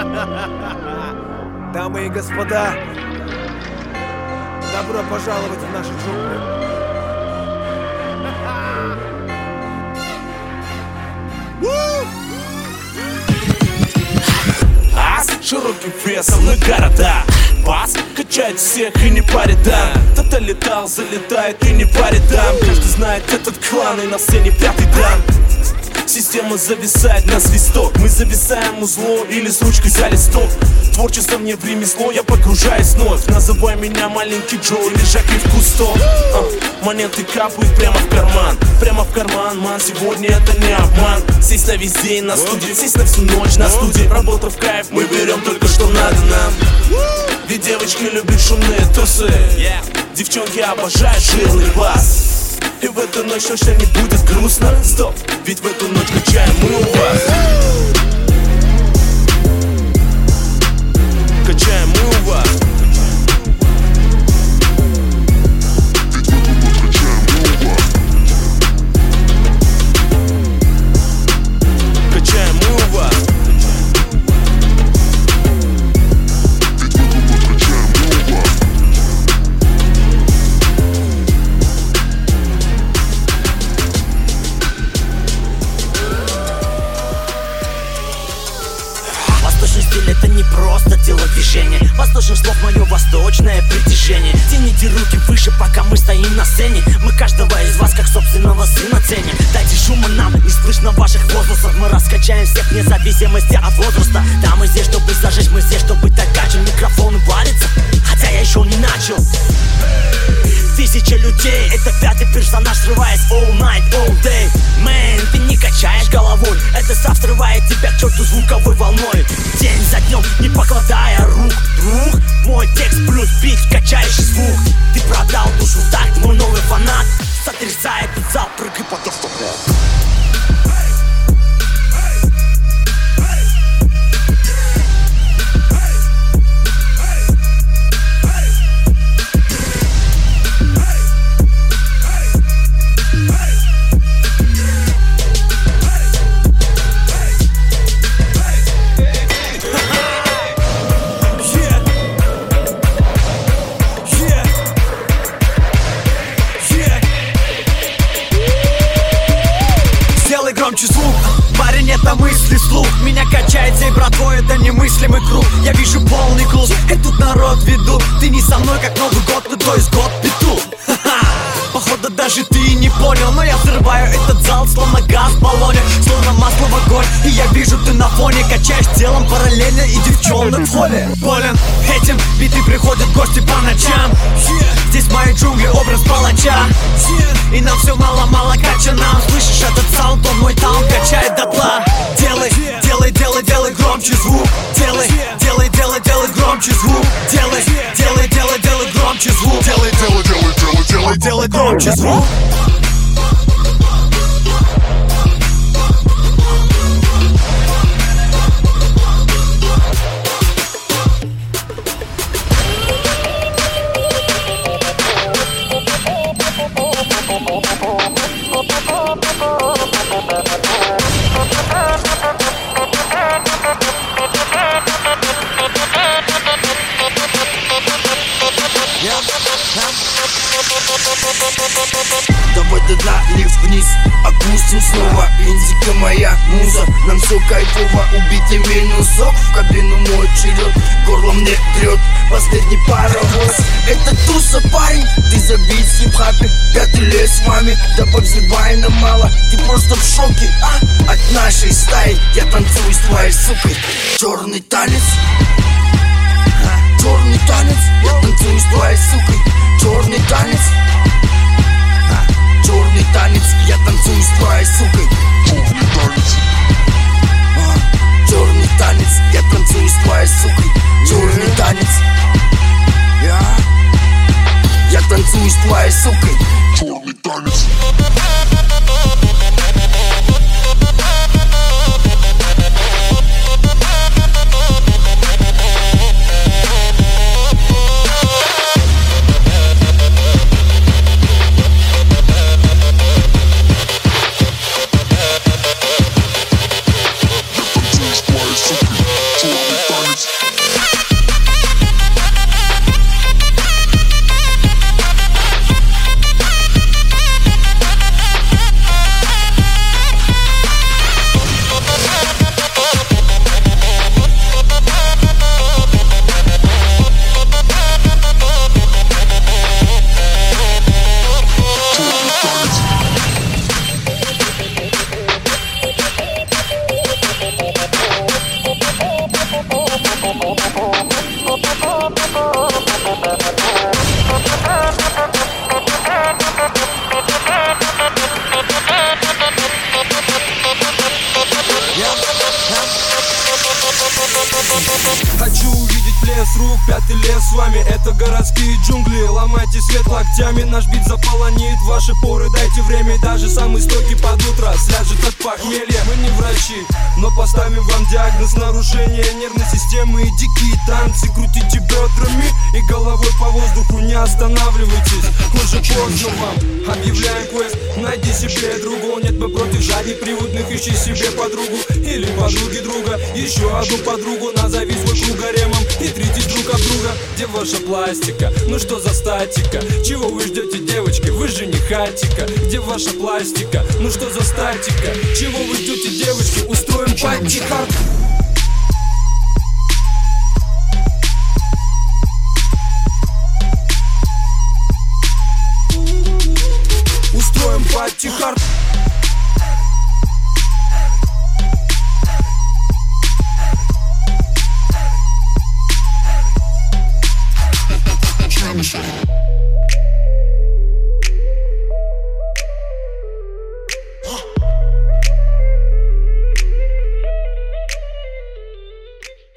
Дамы и господа, добро пожаловать в наши джунгли. Ас, широким весом на города. Бас качает всех и не парит дам. Кто-то летал, залетает и не парит дам. Каждый знает этот клан и на сцене пятый дан. Система зависает на свисток. Мы зависаем узло или с ручкой за листок. Творчество мне в ремесло, я погружаюсь вновь. Называй меня маленький Джо или Жаки в кусто. Монеты капают прямо в карман. Прямо в карман, ман, сегодня это не обман. Сесть на весь день на студии, сесть на всю ночь на студии. Работа в кайф, мы берем только что надо нам. Ведь девочки любят шумные тусы. Девчонки обожают жирный бас. И в эту ночь точно не будет грустно. Стоп, ведь в эту ночь качаем мы у вас. Качаем мы у вас. Качаем мы у вас. Восточный стиль — это не просто телодвижение. Восточных слов — мое восточное притяжение. Тяните руки выше, пока мы стоим на сцене. Мы каждого из вас как собственного сына ценим. Дайте шума нам, не слышно ваших возгласов. Мы раскачаем всех вне зависимости от возраста. Да, мы здесь, чтобы зажечь, мы здесь, чтобы так качать. Микрофон валится, хотя я еще не начал. Тысячи людей, это пятый персонаж, срываясь all night, all day. Мэн, ты не качаешь головой, это сам срывает тебя к черту звуковой волной. День за днем, не покладая рук, друг. Мой текст плюс бит, качающий звук. Ты продал душу в такт, мой новый фанат. Сотрясает этот зал, прыгай под автомат. Громче звук, парень, это мысли вслух. Меня качает всей братвой, это немыслимый круг. Я вижу полный клуб, и тут народ ведут. Ты не со мной, как Новый год, ну то есть год петух. Походу даже ты не понял, но я взрываю этот зал, словно газ в баллоне, словно масло в огонь. И я вижу, ты на фоне качаешь телом параллельно, и девчонок в холле. Болен этим, биты приходят гости по ночам. Здесь мои джунгли, образ палача. И нам все мало-мало кача нам. Слышишь этот саунд, он мой таун качает дотла. Делай, делай, делай, делай громче звук. Делай, делай, делай, делай громче звук. Делай, делай, делай, делай громче звук. Делай, делай, делай, делай, делай, делай громче звук. Давай до дна, лифт вниз, опустим снова. Индика моя муза, нам все кайфово. Убитый минусок, в кабину мой черед. Горло мне трет, последний паровоз. Это туса, парень, ты забит в хип-хапе. Пятый лес с вами, да повзрывай нам мало. Ты просто в шоке, от нашей стаи. Я танцую с твоей сукой. Черный танец, черный танец. Я танцую с твоей сукой. Черный танец, черный танец. Я танцую с твоей сукой. Черный танец, черный танец. Я танцую с твоей сукой. Черный танец. Я танцую с твоей сукой. Черный танец. пятый лес с вами, это городские джунгли. Ломайте свет локтями, наш бит заполонит ваши поры. Дайте время, и даже самый стойкий под утро сляжет от похмелья. Мы не врачи, но поставим вам диагноз: нарушение нервной системы и дикие танцы. Крутите бедрами и головой по воздуху, не останавливайтесь, уже поздно вам. Объявляем квест, найди себе другого. Нет, мы против жадных приводных, ищи себе подругу или подруги друга. Еще одну подругу, назови свой круг гаремом и тритесь друг об друга. Где ваша пластика? Ну что за статика? Чего вы ждете, девочки? Вы же не хатика. Где ваша пластика? Ну что за статика? Чего вы ждете, девочки? Устроим пати-хард. Устроим пати-хард.